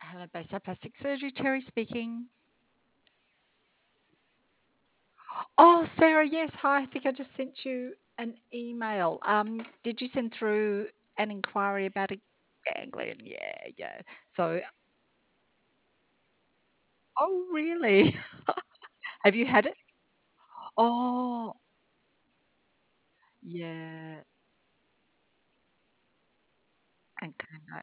Hello, Bayside Plastic Surgery. Terry speaking. Oh, Sarah, yes. Hi. I think I just sent you an email. Did you send through an inquiry about a ganglion? Yeah, yeah. So, oh, really? Have you had it? Oh, yeah. And came back.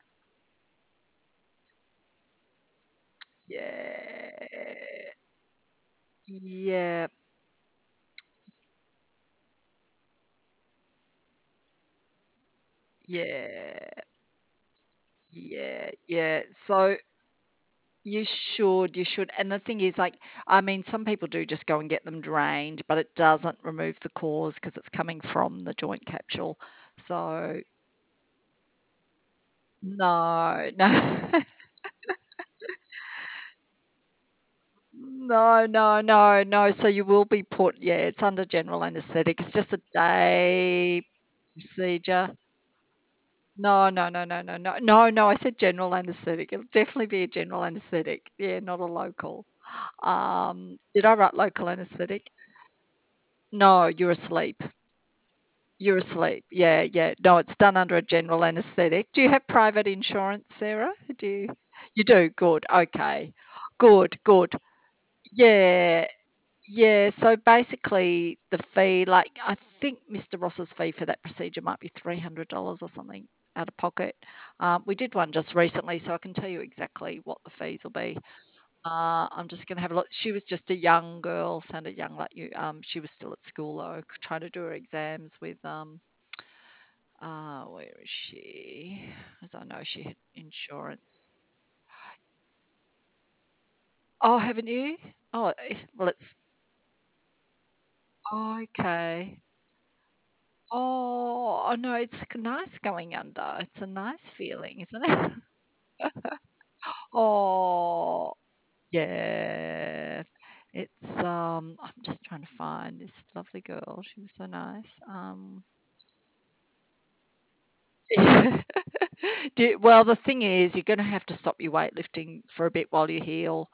Yeah. Yeah. Yeah. Yeah. Yeah. So, you should. And the thing is, like, I mean, some people do just go and get them drained, but it doesn't remove the cause because it's coming from the joint capsule. So, no, no, no, no, no, no. So you will be put, yeah, it's under general anesthetic. It's just a day procedure. No, no, no, no, no, no, no, no. I said general anesthetic. It'll definitely be a general anesthetic. Yeah, not a local. Did I write local anesthetic? No, you're asleep. You're asleep. Yeah, yeah. No, it's done under a general anesthetic. Do you have private insurance, Sarah? Do you? You do. Good. Okay. Good, good. Yeah, yeah. So basically, the fee, like, I think Mr. Ross's fee for that procedure might be $300 or something out of pocket. We did one just recently, so I can tell you exactly what the fees will be. I'm just going to have a look. She was just a young girl, sounded young like you. She was still at school though, trying to do her exams with where is she? As I know she had insurance. Oh, haven't you? Oh, well, it's okay. Oh, oh no, it's nice going under. It's a nice feeling, isn't it? Oh, yeah. I'm just trying to find this lovely girl. She was so nice. Well, the thing is, you're going to have to stop your weightlifting for a bit while you heal.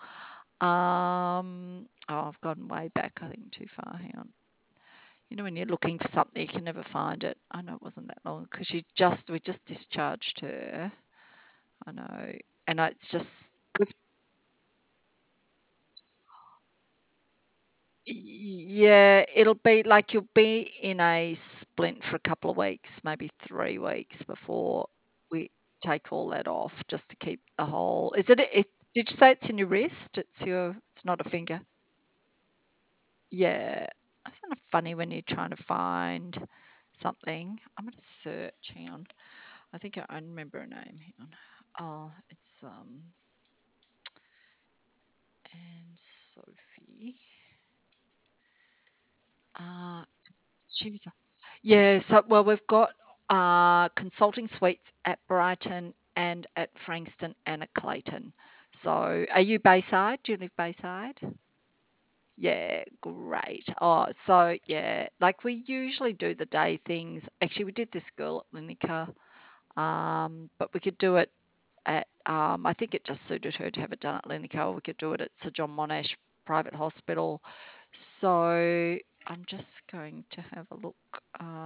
Oh, I've gone way back, I think too far. Hang on. You know, when you're looking for something, you can never find it. I know it wasn't that long because we just discharged her. I know. And it's just, 'cause- yeah, it'll be like you'll be in a splint for a couple of weeks, maybe 3 weeks before we take all that off just to keep the whole. Did you say it's in your wrist? It's not a finger. Yeah. Isn't it funny when you're trying to find something? I'm gonna search. Hang on. I think I remember her name. Hang on. Oh, it's and Sophie. Uh she was yeah, so well we've got consulting suites at Brighton and at Frankston and at Clayton. So are you Bayside? Do you live Bayside? Yeah, great. Oh, so yeah, like we usually do the day things. Actually, we did this girl at Linica, but we could do it at, I think it just suited her to have it done at Linica, or we could do it at Sir John Monash Private Hospital. So I'm just going to have a look.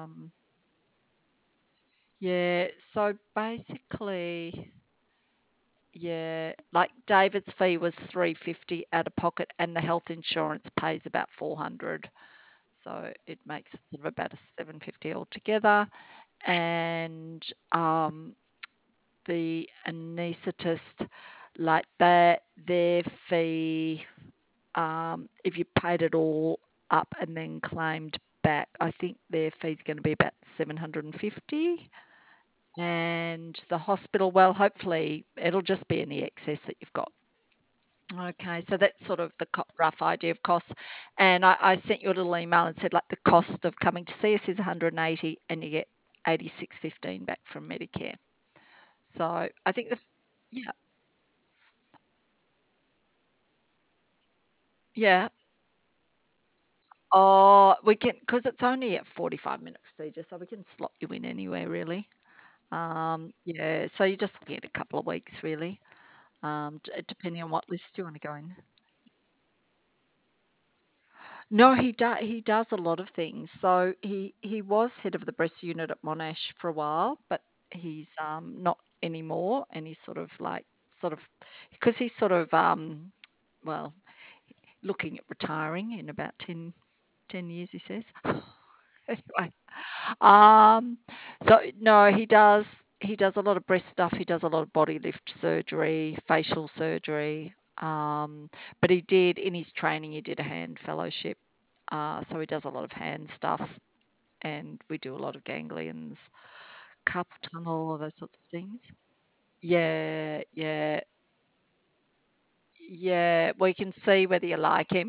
Yeah, so basically, yeah, like David's fee was 350 out of pocket, and the health insurance pays about 400. So it makes it sort of about a 750 altogether. And the anaesthetist, like their fee, if you paid it all up and then claimed back, I think their fee's going to be about 750. And the hospital, well, hopefully it'll just be in the excess that you've got. Okay, so that's sort of the rough idea of costs. And I sent you a little email and said like the cost of coming to see us is 180 and you get 86.15 back from Medicare. So I think yeah, yeah. Oh, we can, because it's only a 45-minute procedure, so we can slot you in anywhere really. Yeah, so you're just looking at a couple of weeks really. depending on what list you want to go in. No, he does a lot of things. So he was head of the breast unit at Monash for a while, but he's not anymore, and he's sort of because he's well, looking at retiring in about 10 years, he says. Anyway, um, so no, he does a lot of breast stuff. He does a lot of body lift surgery, facial surgery. But he did in his training, he did a hand fellowship. So he does a lot of hand stuff, and we do a lot of ganglions, carpal tunnel, all those sorts of things. Yeah, yeah, yeah. We can see whether you like him.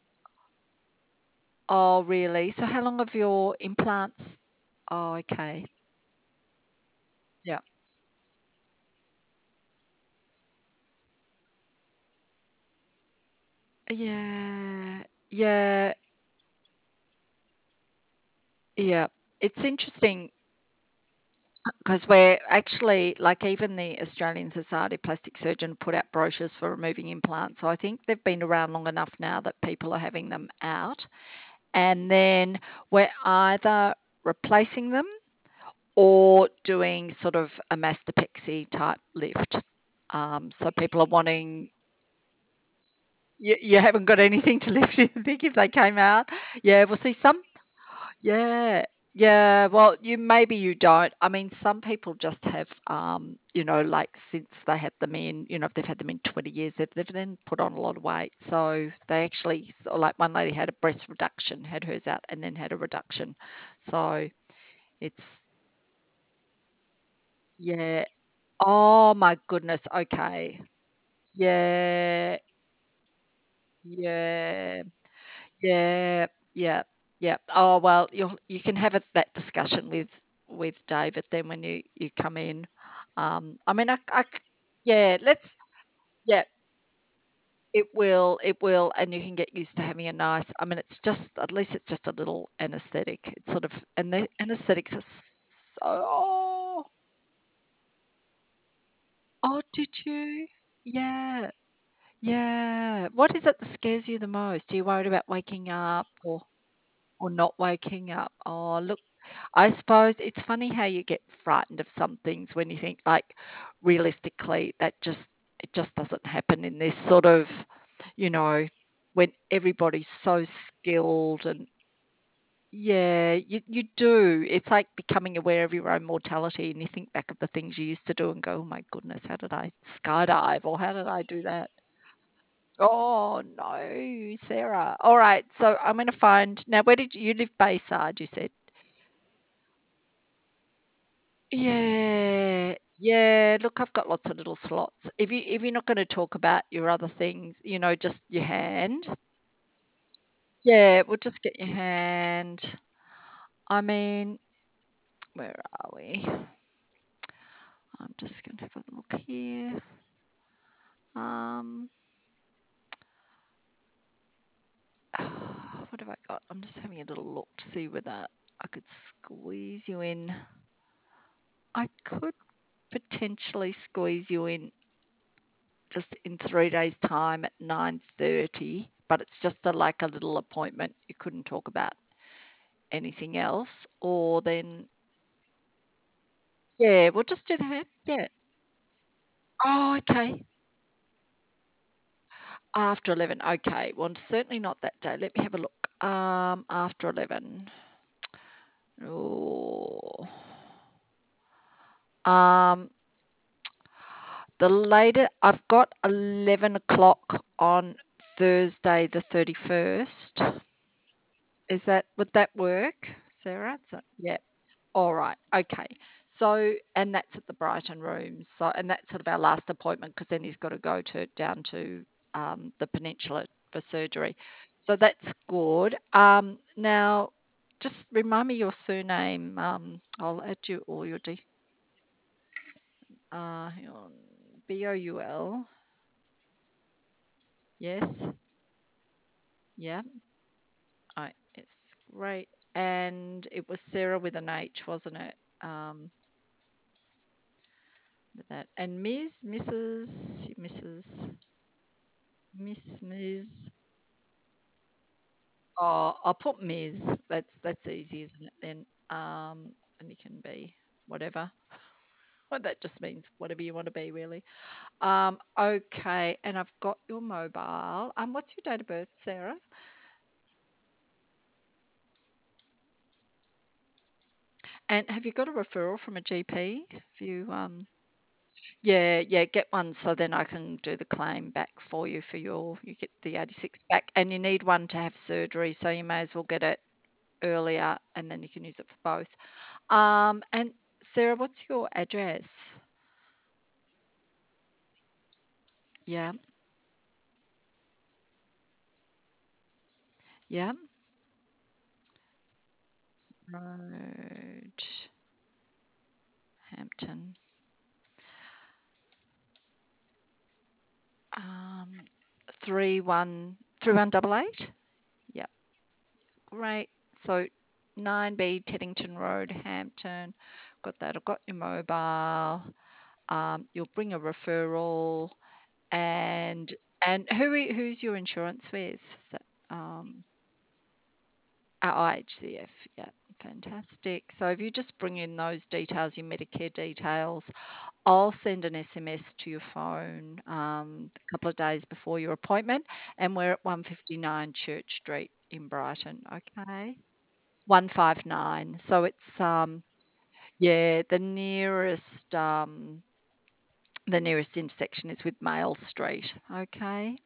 Oh, really? So how long have your implants? Oh, okay. Yeah. Yeah. Yeah. Yeah. It's interesting because we're actually, like, even the Australian Society of Plastic Surgeon put out brochures for removing implants. So I think they've been around long enough now that people are having them out. And then we're either replacing them or doing sort of a mastopexy type lift. So people are wanting, you haven't got anything to lift, you think, if they came out. Yeah, we'll see some. Yeah, yeah. Well, maybe you don't. I mean, some people just have, like since they had them in, if they've had them in 20 years, they've then put on a lot of weight. So they actually, like one lady had a breast reduction, had hers out, and then had a reduction. So it's, yeah. Oh my goodness. Okay. Yeah, yeah. Yeah, yeah, yeah. Oh well, you can have that discussion with David then when you come in. I mean, yeah, yeah, it will, and you can get used to having a nice. I mean, at least it's just a little anesthetic. It's sort of, and the anesthetics are so. Oh, did you? Yeah, yeah. What is it that scares you the most? Are you worried about waking up or not waking up? Oh, look. I suppose it's funny how you get frightened of some things when you think, like, realistically it just doesn't happen in this sort of, you know when everybody's so skilled. And yeah, you do. It's like becoming aware of your own mortality, and you think back of the things you used to do and go, oh my goodness, how did I skydive, or how did I do that? Oh no, Sarah. All right, so I'm going to find now. Where did you live? Bayside, you said. Yeah, yeah. Look, I've got lots of little slots. If you're not going to talk about your other things, just your hand. Yeah, we'll just get your hand. I mean, where are we? I'm just going to have a look here. Um, what have I got? I'm just having a little look to see whether I could squeeze you in. I could potentially squeeze you in just in 3 days' time at 9:30, but it's just like a little appointment. You couldn't talk about anything else. Or then, yeah, we'll just do that. Yeah. Oh, okay. After 11. Okay. Well, certainly not that day. Let me have a look. After 11. Oh. Um, the later I've got 11 o'clock on Thursday, the 31st. Would that work, Sarah? Yeah. All right. Okay. So, and that's at the Brighton Rooms. So, and that's sort of our last appointment because then he's got to go down to the Peninsula for surgery. So that's good. Now, just remind me your surname. I'll add you all your hang on. Boul. Yes. Yeah. I. It's great. And it was Sarah with an H, wasn't it? With that. And Mrs. Oh, I'll put Ms. That's easy, isn't it then? And you can be whatever. Well, that just means whatever you want to be, really. Okay, and I've got your mobile. What's your date of birth, Sarah? And have you got a referral from a GP? Have you Yeah, yeah, get one so then I can do the claim back for you for you get the 86 back, and you need one to have surgery, so you may as well get it earlier and then you can use it for both. And Sarah, what's your address? Yeah, yeah. Road, Hampton. Um, 3188. Yep, great. So 9B Teddington Road, Hampton. Got that. I've got your mobile. You'll bring a referral, and who's your insurance with? Is that, IHCF? Yeah, fantastic. So if you just bring in those details, your Medicare details, I'll send an SMS to your phone a couple of days before your appointment, and we're at 159 Church Street in Brighton. Okay, 159. So it's yeah, the nearest intersection is with Mail Street. Okay.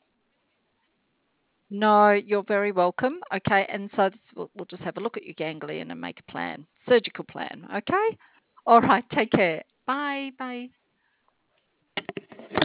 No, you're very welcome. Okay, and so we'll just have a look at your ganglion and make a plan, surgical plan. Okay. All right. Take care. Bye. Bye.